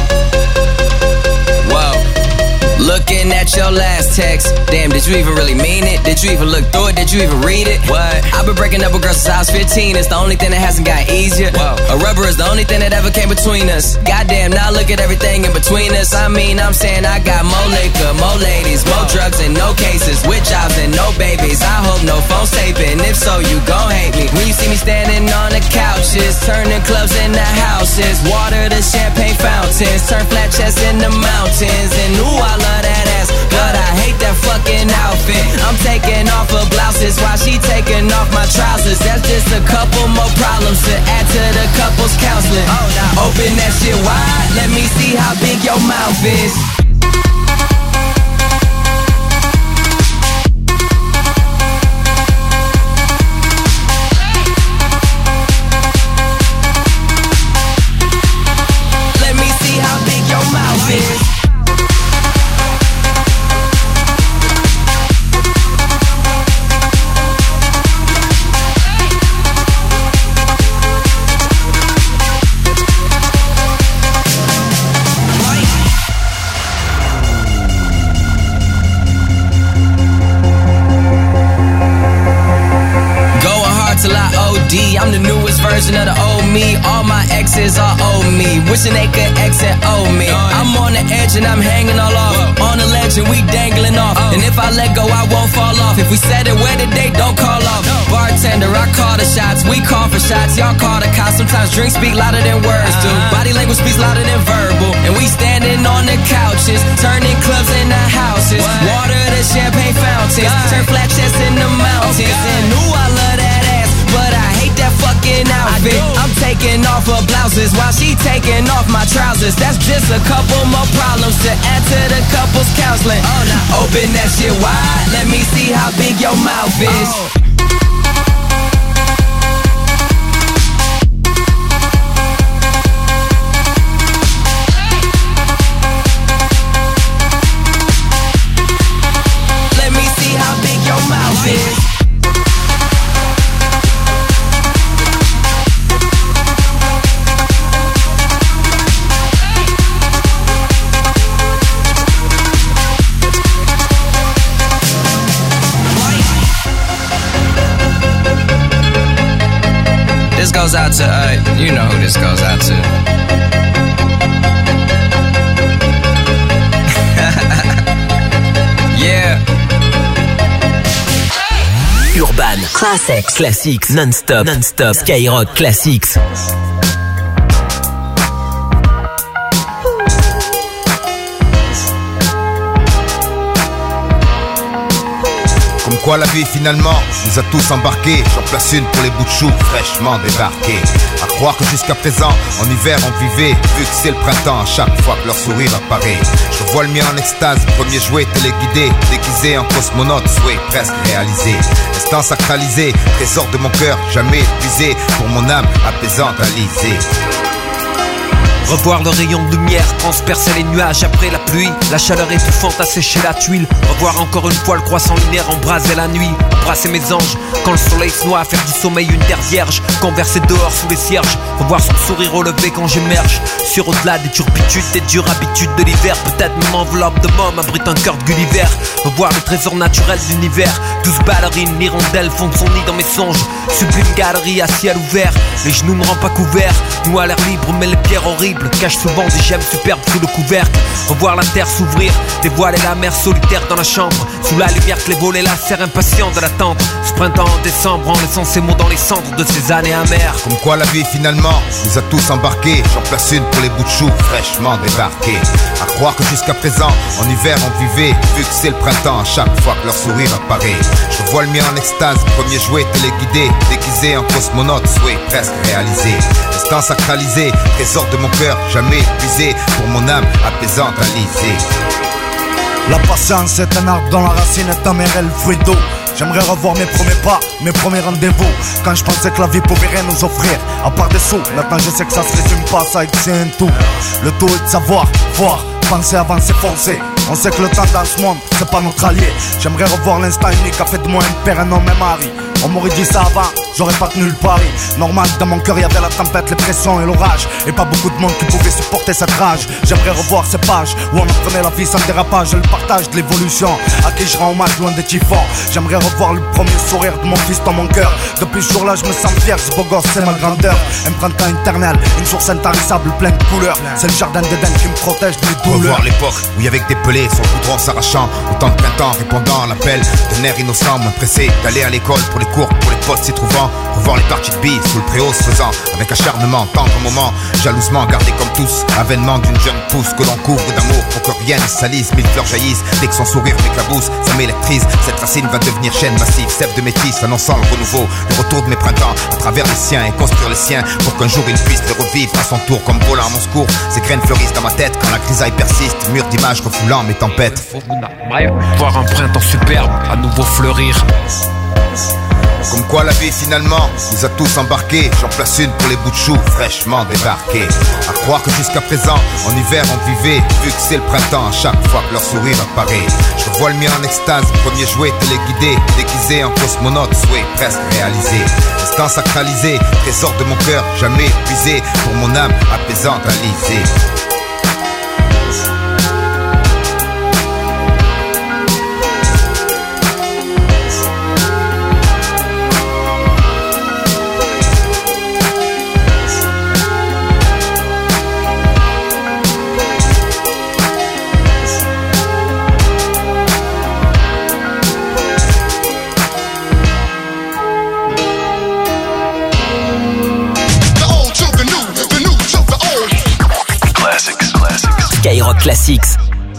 Whoa. Looking at your last text. Damn, did you even really mean it? Did you even look through it? Did you even read it? What? I've been breaking up with girls since I was fifteen. It's the only thing that hasn't got easier. Whoa. A rubber is the only thing that ever came between us. Goddamn, now look at everything in between us. I mean, I'm saying I got more liquor, more ladies, more drugs and no cases, with jobs and no babies. I hope no phone's taping. If so, you gon' hate me. When you see me standing on the couches, turning clubs into houses, water to champagne fountains, turn flat chests into mountains. And ooh, I love that ass, but I hate that fucking outfit. I'm taking off her blouses while she taking off my trousers. That's just a couple more problems to add to the couple's counseling. Oh, nah. Open that shit wide, let me see how big your mouth is. Let me see how big your mouth is. I'm the newest version of the old me. All my exes are old me, wishing they could exit old me. I'm on the edge and I'm hanging all off. On the ledge and we dangling off. And if I let go, I won't fall off. If we set it where today, don't call off. Bartender, I call the shots. We call for shots, y'all call the cops. Sometimes drinks speak louder than words do. Body language speaks louder than verbal. And we standing on the couches, turning clubs into houses, water to champagne fountains, turn flat chests into mountains. And ooh, I love that ass, but I hate that fucking outfit. I'm taking off her blouses while she taking off my trousers. That's just a couple more problems to add to the couple's counseling. Oh, now open that shit wide, let me see how big your mouth is. Oh. Let me see how big your mouth is. This goes out to, uh, you know who this goes out to. Yeah. Urban Classics, Classics, non-stop, non-stop, Skyrock Classics. quoi la vie finalement nous a tous embarqués. J'en place une pour les bouts de choux fraîchement débarqués. À croire que jusqu'à présent en hiver on vivait, vu que c'est le printemps à chaque fois que leur sourire apparaît. Je vois le mien en extase, premier jouet téléguidé, déguisé en cosmonaute, souhait presque réalisé. Instant sacralisé, trésor de mon cœur jamais épuisé, pour mon âme apaisante alisée. Revoir le rayon de lumière transpercer les nuages après la pluie. La chaleur étouffante a séché la tuile. Revoir encore une fois le croissant lunaire embraser la nuit. Embrasser mes anges quand le soleil se noie. Faire du sommeil une terre vierge. Converser dehors sous les cierges. Revoir son sourire au lever quand j'émerge. Sur au-delà des turpitudes, des dures habitudes de l'hiver. Peut-être même enveloppe de môme abrite un cœur de Gulliver. Revoir le trésor naturel de l'univers. Douze ballerines, l'hirondelle font son nid dans mes songes. Sublime galerie à ciel ouvert. Les genoux me rendent pas couverts. Nous à l'air libre mais les pierres horribles cachent souvent des gemmes superbes sous le couvercle. Revoir la terre s'ouvrir, dévoiler la mer solitaire dans la chambre. Sous la lumière que les volets lassèrent impatients de l'attendre. Ce printemps en décembre en laissant ses mots dans les cendres de ces années amères. Comme quoi la vie finalement nous a tous embarqués. J'en place une pour les bouts de choux fraîchement débarqués. À croire que jusqu'à présent en hiver on vivait, vu que c'est le printemps à chaque fois que leur sourire apparaît. Je vois le mien en extase, premier jouet téléguidé, déguisé en cosmonaute, souhait presque réalisé. Instant sacralisé, trésor de mon cœur jamais épuisé, pour mon âme apaisante alisée. La patience est un arbre dont la racine est amère et le fruit d'eau. J'aimerais revoir mes premiers pas, mes premiers rendez-vous. Quand je pensais que la vie pouvait rien nous offrir, à part des sous. Maintenant je sais que ça se résume pas, ça c'est un tout. Le tout est de savoir, voir, penser, avancer, foncer. On sait que le temps dans ce monde, c'est pas notre allié. J'aimerais revoir l'instant unique, a fait de moi un père, un homme, un mari. On m'aurait dit ça avant, j'aurais pas tenu le pari. Normal, dans mon cœur, y avait la tempête, les pressions et l'orage. Et pas beaucoup de monde qui pouvait supporter cette rage. J'aimerais revoir ces pages où on apprenait la vie sans dérapage et le partage de l'évolution. À qui je rends hommage loin des typhons. J'aimerais revoir le premier sourire de mon fils dans mon cœur. Depuis ce jour-là, je me sens fier, ce beau gosse, c'est ma grandeur. Un printemps éternel, une source intarissable pleine de couleurs. C'est le jardin d'Éden qui me protège des douleurs. Revoir l'époque où y avait que des pelés sur le goudron s'arrachant. Autant de printemps répondant à l'appel d'un air innocent, moins pressé d'aller à l'école pour les cours, pour les potes s'y trouvant. Revoir les parties de billes sous le préau se faisant avec acharnement, tendre moment, jalousement gardé comme tous. Avènement d'une jeune pousse que l'on couvre d'amour pour que rien ne salisse. Mille fleurs jaillissent dès que son sourire m'éclabousse, ça m'électrise. Cette racine va devenir chaîne massive, sève de métis annonçant le renouveau, le retour de mes printemps à travers les siens et construire les siens pour qu'un jour il puisse les revivre à son tour comme volant à mon secours. Ces graines fleurissent dans ma tête quand la grisaille persiste, mur d'images refoulant mes tempêtes. Voir un printemps superbe à nouveau fleurir. Comme quoi la vie finalement nous a tous embarqués. J'en place une pour les bouts de choux fraîchement débarqués. À croire que jusqu'à présent en hiver on vivait, vu que c'est le printemps à chaque fois que leur sourire apparaît. Je vois le mien en extase, premier jouet téléguidé, déguisé en cosmonaute, souhait presque réalisé. Instant sacralisé, trésor de mon cœur jamais épuisé, pour mon âme apaisante alisée. Skyrock Classics.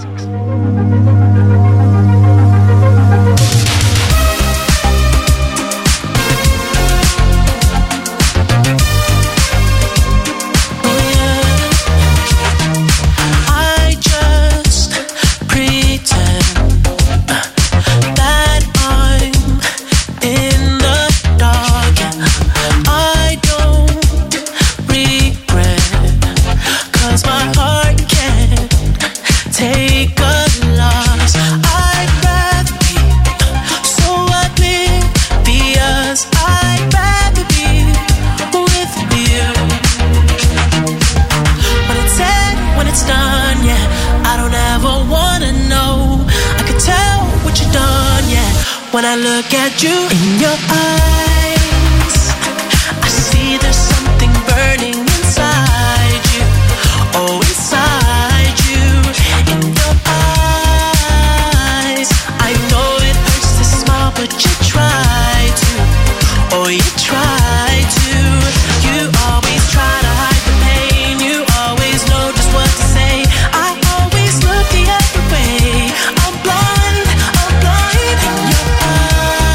When I look at you in your eyes, I see there's something burning inside you. Oh, inside you, in your eyes. I know it hurts to smile, but you try to. Oh, you try to. You always try to hide the pain. You always know just what to say. I always look the other way. I'm blind, I'm blind in your eyes.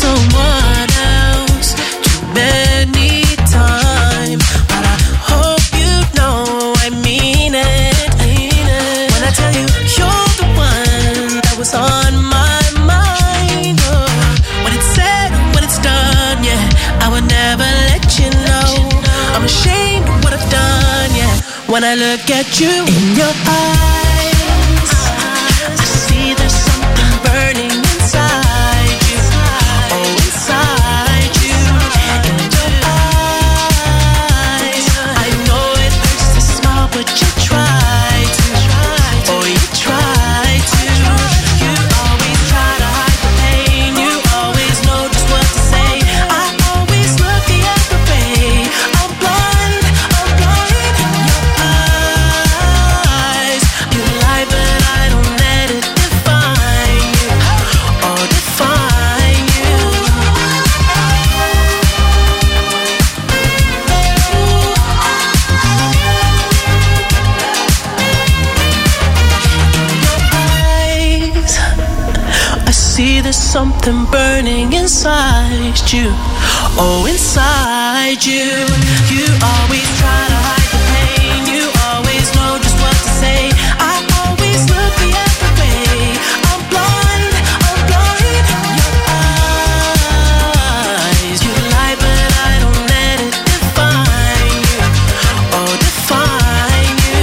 someone else too many times, but I hope you know I mean it. I mean it. When I tell you you're the one that was on my mind, oh, when it's said, when it's done, yeah, I would never let you know. I'm ashamed of what I've done, yeah. When I look at you in your eyes, I see there's something burning inside you. Oh, inside you. In your eyes, I know it hurts to smile, but you try to. Oh, you try to. You always try to hide the pain. You always know just what to say. I always look the other way. I'm blind, I'm blind. In your eyes, you lie, but I don't let it define you. Or define you. In your eyes, I see there's something burning inside you. Oh, inside you. You always try to hide the pain. You always know just what to say. I always look the other way. I'm blind, I'm blind. In your eyes, you lie, but I don't let it define you. Oh, define you.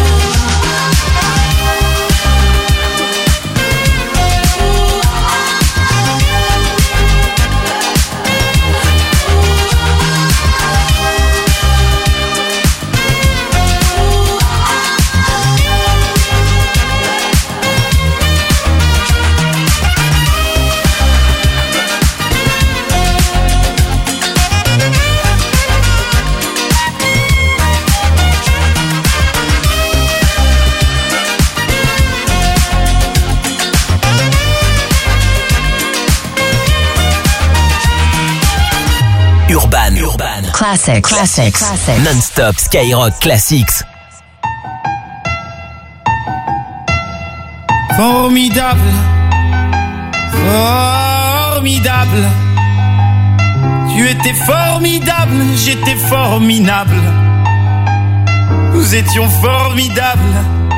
Urban, Urban. Classics, Classics, Classics. Non-stop Skyrock Classics. Formidable, formidable. Tu étais formidable, j'étais formidable. Nous étions formidables.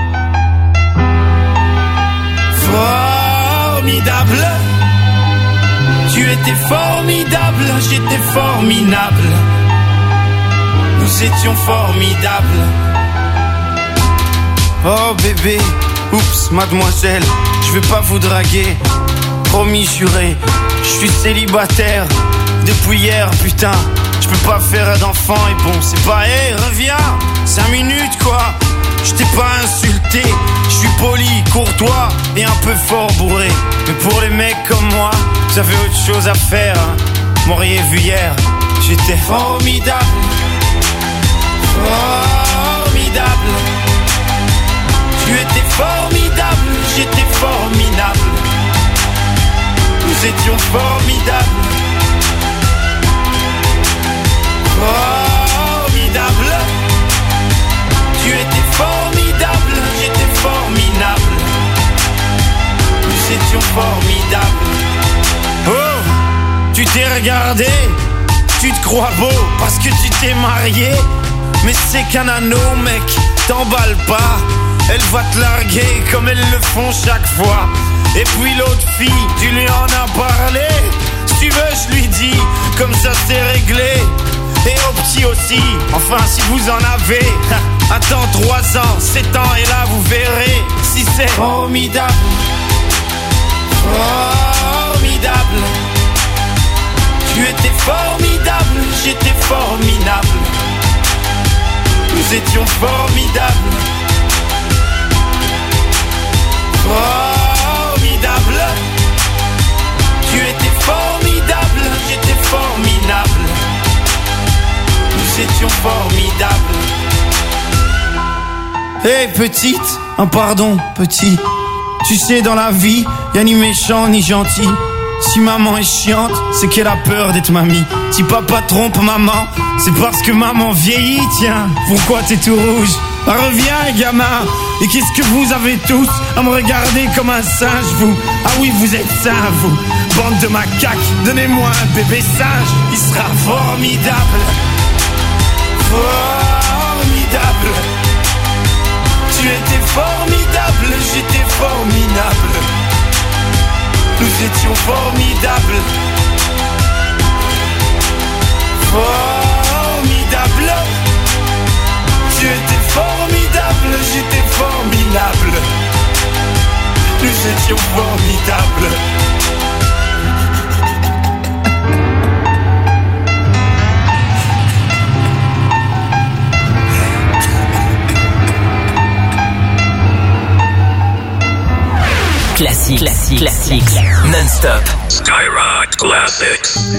Formidable. Tu étais formidable, j'étais formidable. Nous étions formidables. Oh bébé, oups, mademoiselle, je vais pas vous draguer. Promis, juré, je suis célibataire depuis hier, putain. Je peux pas faire d'enfant et bon, c'est pas, hé, hey, reviens, cinq minutes quoi. Je t'ai pas insulté, je suis poli, courtois et un peu fort bourré. Mais pour les mecs comme moi, vous avez autre chose à faire, hein. M'auriez vu hier, j'étais formidable. Formidable. Tu étais formidable, j'étais formidable. Nous étions formidables. Formidable. Tu étais formidable, j'étais formidable. Nous étions formidables. Oh, tu t'es regardé, tu te crois beau parce que tu t'es marié. Mais c'est qu'un anneau, mec, t'emballe pas. Elle va te larguer comme elles le font chaque fois. Et puis l'autre fille, tu lui en as parlé. Si tu veux, je lui dis, comme ça c'est réglé. Et au petit aussi, enfin si vous en avez. Attends trois ans, sept ans et là vous verrez si c'est formidable. Formidable. Tu étais formidable, j'étais formidable. Nous étions formidables. Formidable. Tu étais formidable, j'étais formidable. Nous étions formidables. Hé hey, petite, un pardon petit. Tu sais dans la vie, y'a ni méchant ni gentil. Si maman est chiante, c'est qu'elle a peur d'être mamie. Si papa trompe maman, c'est parce que maman vieillit, tiens. Pourquoi t'es tout rouge? Reviens, gamin. Et qu'est-ce que vous avez tous à me regarder comme un singe, vous? Ah oui, vous êtes sains, vous. Bande de macaques, donnez-moi un bébé singe. Il sera formidable. Formidable. Tu étais formidable, j'étais formidable. Nous étions formidables. Formidable. Tu étais formidable, j'étais formidable. Nous étions formidables. Classique, classique, classique, non-stop. Skyrock Classics.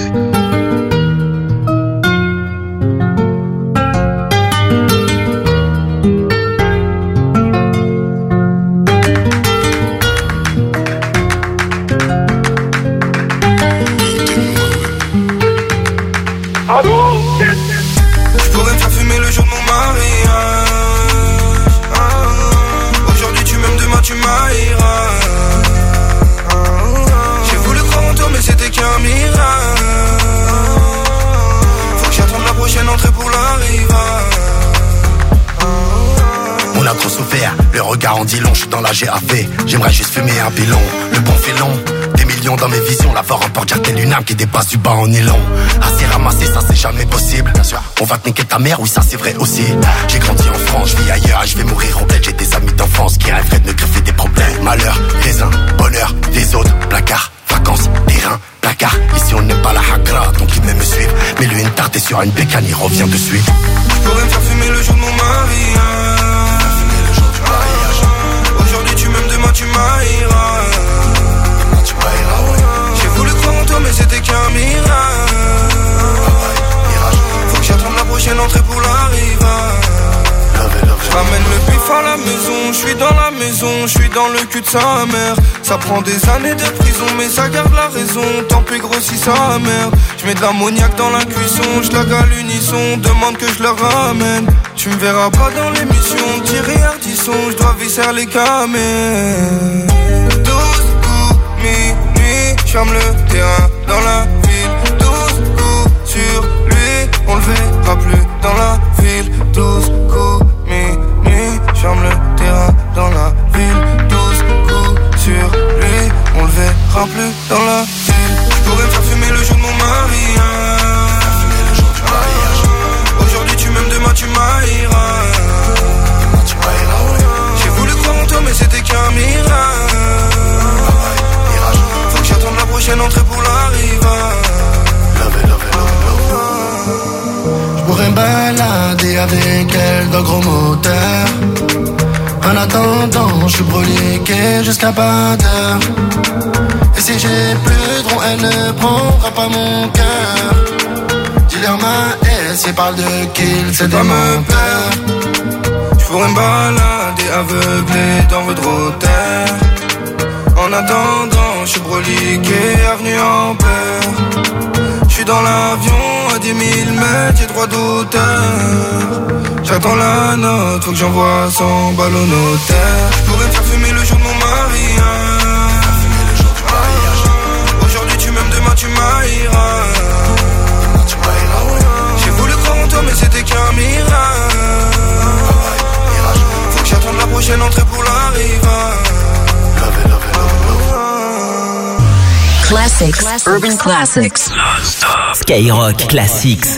Je pourrais me faire fumer le jour de mon mariage. Aujourd'hui tu m'aimes, demain tu m'haïras. J'ai voulu croire en toi mais c'était qu'un mirage. Faut que j'attende la prochaine entrée pour l'arrivage. On a trop souffert, le regard en dit long, je suis dans la G A V. J'aimerais juste fumer un pilon, le bon filon. Des millions dans mes visions, l'avoir emporte, j'ai telle une âme qui dépasse du bas en nylon. Assez ramassé, ça c'est jamais possible. Bien sûr, on va te niquer ta mère, oui ça c'est vrai aussi. J'ai grandi en France, je vis ailleurs, je vais mourir en tête. J'ai des amis d'enfance qui rêveraient de me greffer des problèmes. Malheur, les uns, bonheur, les autres, placard, vacances, terrain, placard. Ici on n'aime pas la hagra, donc il même me suivre. Mais lui une tarte et sur une bécane, il revient de suite. Je pourrais me faire fumer le jour de mon mariage. Aujourd'hui tu m'aimes, demain tu m'haïras. J'ai voulu croire en toi mais c'était qu'un mirage. Faut que j'attende la prochaine entrée pour l'arrivage. J'ramène le bif à la maison, j'suis dans la maison, j'suis dans le cul de sa mère. Ça prend des années de prison mais ça garde la raison. Tant pis grossit sa mère. J'mets de l'ammoniaque dans la cuisson, j'lag à l'unisson, demande que je le ramène. Tu me verras pas dans l'émission, Thierry Ardisson, j'dois visser les camés. Douze coups, minuit, j'ferme le terrain dans la ville. Douze coups sur lui, on le verra plus dans la ville. Douze coups, minuit, j'ferme le terrain dans la ville. Douze coups sur lui, on le verra plus dans la ville. J'pourrais me faire fumer le jour de mon mariage. Aujourd'hui tu m'aimes, demain tu m'haïras. J'ai voulu croire en toi mais c'était qu'un mirage. Faut que j'attende la prochaine entrée pour l'arrivage. J'pourrais me balader avec elle dans gros moteur. En attendant, j'suis broliqué jusqu'à pas d'heure. Et si j'ai plus de rond, elle ne prendra pas mon cœur. Dis-leur ma haine, s'ils parlent de kill, c'est des menteurs. J'pourrais me balader aveuglé dans votre terre. En attendant, j'suis broliqué, avenue en peur. J'suis dans l'avion à dix mille mètres, j'ai droit d'auteur. J'attends la note, faut que j'envoie cent balles au notaire. J'pourrais me faire fumer le jour de mon mariage. Aujourd'hui tu m'aimes, demain tu m'haïras. J'ai voulu croire en toi mais c'était qu'un mirage. Faut que j'attende la prochaine entrée pour l'arrivage. Classics, Urban Classics. Skyrock Classics.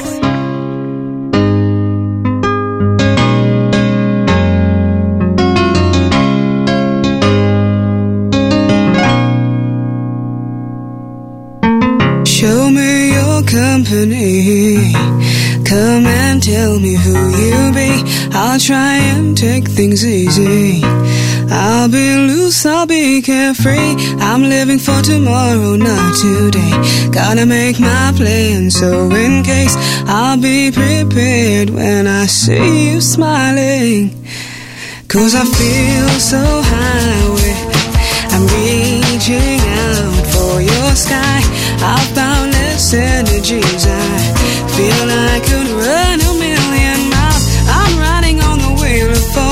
Show me your company. Come and tell me who you be. I'll try and take things easy. I'll be loose, I'll be carefree. I'm living for tomorrow, not today. Gotta make my plan, so in case I'll be prepared when I see you smiling. Cause I feel so high with I'm reaching out for your sky. I've boundless energies. I feel I could run a million miles. I'm riding on the wheel of fun.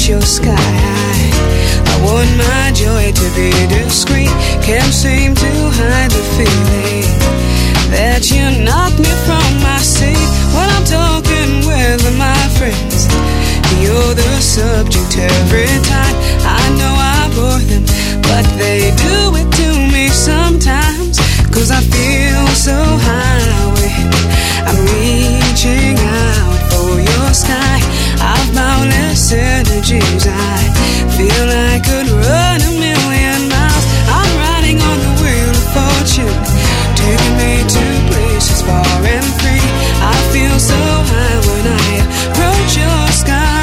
touch your sky. I want my joy to be discreet. Can't seem to hide the feeling that you knocked me from my seat when I'm talking with my friends. You're the subject every time. I know I bore them, but they do it to me sometimes. Cause I feel so high with I'm reaching out for your sky. I've boundless energies. I feel I could run a million miles. I'm riding on the wheel of fortune, taking me to places far and free. I feel so high when I approach your sky.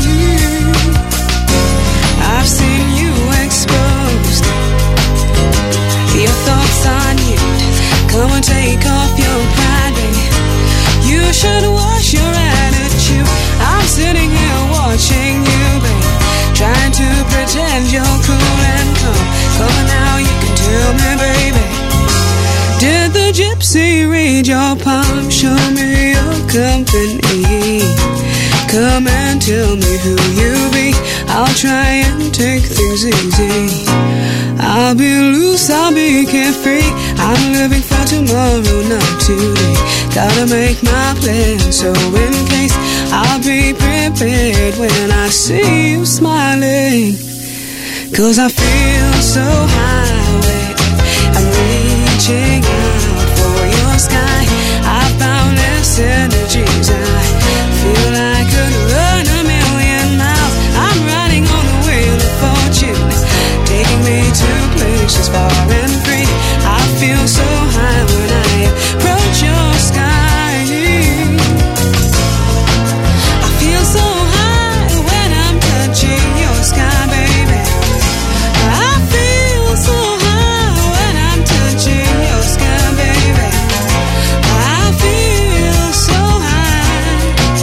I've seen you exposed, your thoughts on you. Come and take off your pride, baby. You should wash your attitude. I'm sitting here watching you, baby, trying to pretend you're cool and calm. Come on now, you can tell me, baby. Did the gypsy read your palm? Show me your company. Come and tell me who you be. I'll try and take things easy. I'll be loose, I'll be carefree. I'm living for tomorrow, not today. Gotta make my plan, so in case I'll be prepared when I see you smiling. Cause I feel so high, I'm reaching out for your sky. I found less energies. I feel I could run a million miles. I'm riding on the wheel of fortune, taking me to places far and free. I feel so high when I approach your sky. I feel so high when I'm touching your sky, baby. I feel so high when I'm touching your sky, baby. I feel so high.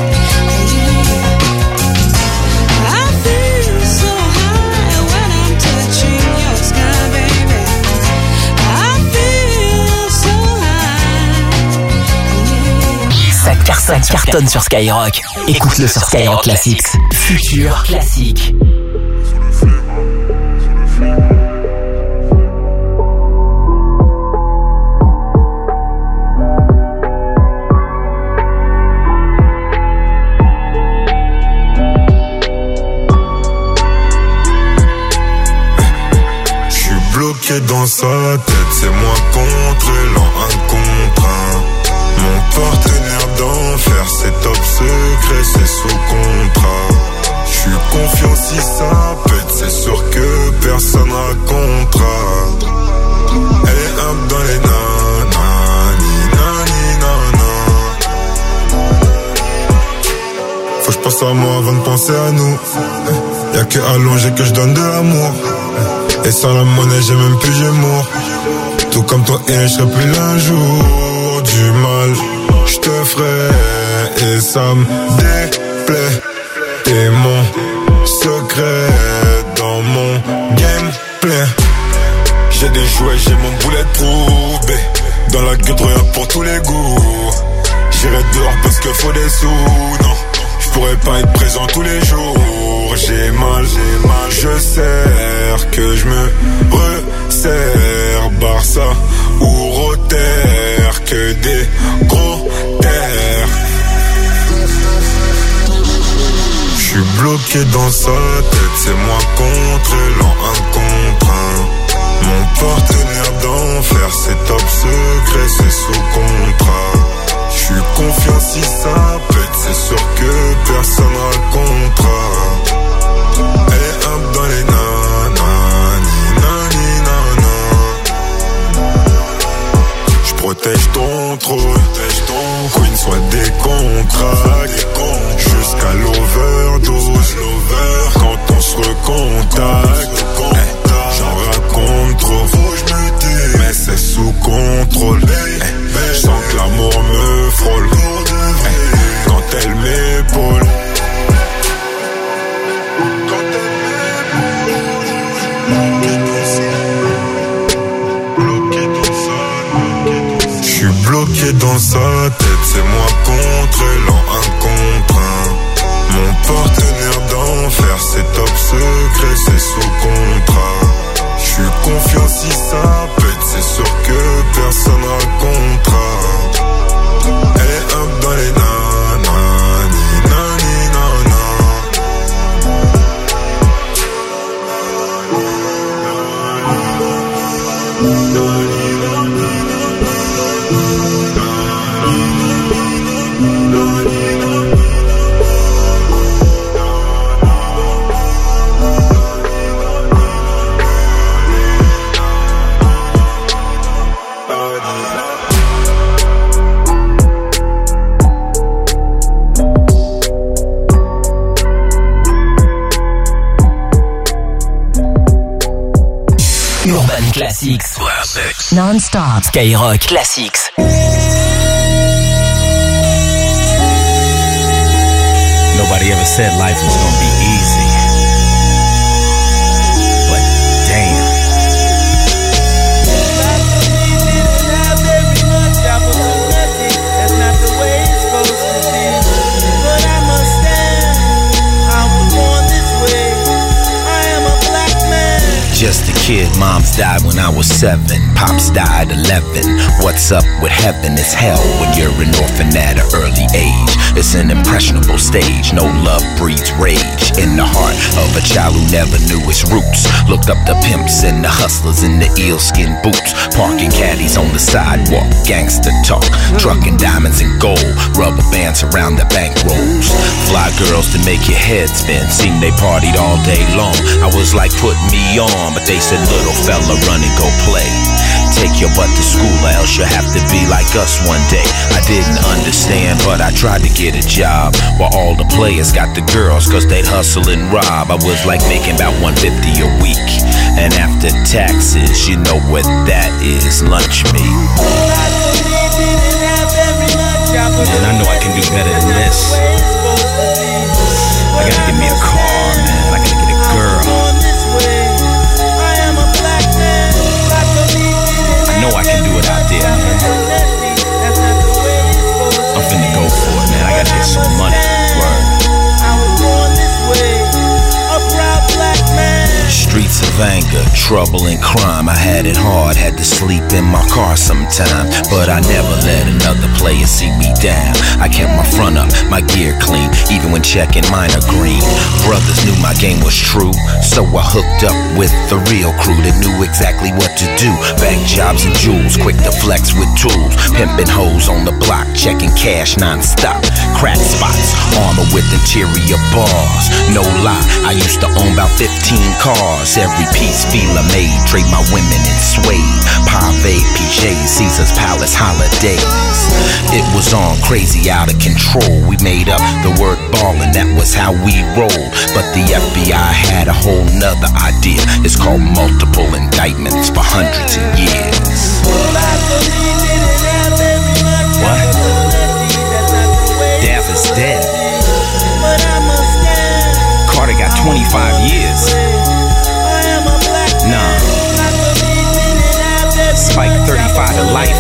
I feel so high when I'm touching your sky, baby. I feel so high. Ça cartonne, ça cartonne sur Skyrock. Écoute-le sur Skyrock Classics. Futur classique. Bloqué dans sa tête, c'est moi contre elle en un contre un. Mon partenaire d'enfer, c'est top secret, c'est sous contrat. J'suis confiant si ça pète, c'est sûr que personne racontera. Elle est up dans les nanas, nani nana. Faut que j'pense à moi avant de penser à nous. Y'a que allongé que j'donne de l'amour. Et sans la monnaie j'ai même plus Gémeaux. Tout comme toi et je serai plus l'un jour. Du mal je te ferai et ça me déplaît. T'es mon secret dans mon gameplay. J'ai des jouets, j'ai mon bulletproof B. Dans la gueule rien pour tous les goûts. J'irai dehors parce que faut des sous. Non, je pourrais pas être présent tous les jours. J'ai mal, j'ai mal, je sers que je me resserre. Barça ou Rotter, que des gros terres. J'suis bloqué dans sa tête, c'est moi contre elle en un contre un. Mon partenaire d'enfer, c'est top secret, c'est sous contrat. J'suis confiant si ça pète, c'est sûr que personne racontera. Elle est up dans les nanas, nani nana. J'protège ton trône, Queen soit des contrats, jusqu'à l'overdose. Quand on se recontacte, j'en raconte trop, mais c'est sous contrôle. J'sens que l'amour me frôle quand elle m'épaule. Bloqué dans sa tête, c'est moi contre elle en un contre un. Mon partenaire d'enfer, c'est Classics. Classics. Non-stop. Skyrock Classics. Nobody ever said life was gonna be easy. But damn. That's not the way it's supposed to be. But I must stand. I was born this way. I am a black man. Just a kid, moms died when I was seven, pops died eleven. What's up with heaven? It's hell when you're an orphan at an early age. It's an impressionable stage, no love breeds rage in the heart of a child who never knew his roots. Looked up the pimps and the hustlers in the eel-skin boots, parking caddies on the sidewalk, gangster talk, trucking diamonds and gold, rubber bands around the bank rolls. Fly girls to make your head spin, seem they partied all day long. I was like, put me on, but they said, little fella, run and go play. Take your butt to school or else you'll have to be like us one day. I didn't understand, but I tried to get a job, while all the players got the girls, cause they'd hustle and rob. I was like making about one hundred fifty a week, and after taxes, you know what that is, lunch meat. Man, I know I can do better than this. I gotta get me a car, man. I gotta get a girl. I know I can do it out there, man. I'm finna go for it, man. I gotta get some money. Word. I was born this way, a proud black man. Streets of anger, trouble and crime. I had it hard, had to sleep in my car sometime, but I never let another player see me down. I kept my front up, my gear clean, even when checking minor green. Brothers knew my game was true, so I hooked up with the real crew that knew exactly what to do. Bank jobs and jewels, quick to flex with tools, pimping hoes on the block, checking cash non-stop. Crack spots, armor with interior bars. No lie, I used to own about fifteen cars. Every piece Fila made, trade my women in suede, Pave, P Js, Caesar's Palace holidays. It was on crazy, out of control. We made up the word ballin', that was how we rolled. But the F B I had a whole nother idea. It's called multiple indictments for hundreds of years. What? Death is dead. Carter got twenty-five years. Nah. Spike thirty-five to life.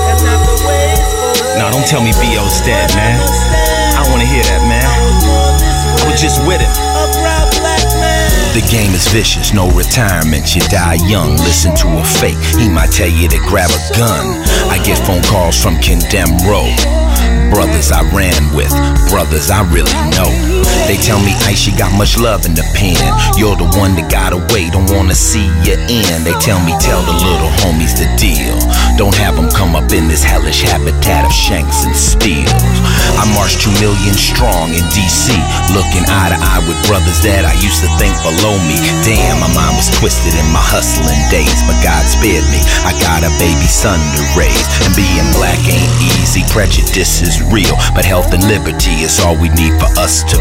Nah, don't tell me B O's dead, man. I don't wanna hear that, man. I was just with him. The game is vicious, no retirement, you die young. Listen to a fake, he might tell you to grab a gun. I get phone calls from Condemned Row, brothers I ran with, brothers I really know. They tell me, Ice, you got much love in the pen. You're the one that got away, don't wanna see you in. They tell me, tell the little homies the deal. Don't have them come up in this hellish habitat of shanks and steels. I marched two million strong in D C, looking eye to eye with brothers that I used to think below me. Damn, my mind was twisted in my hustling days, but God spared me. I got a baby son to raise, and being black ain't easy. Prejudice is real, but health and liberty is all we need for us to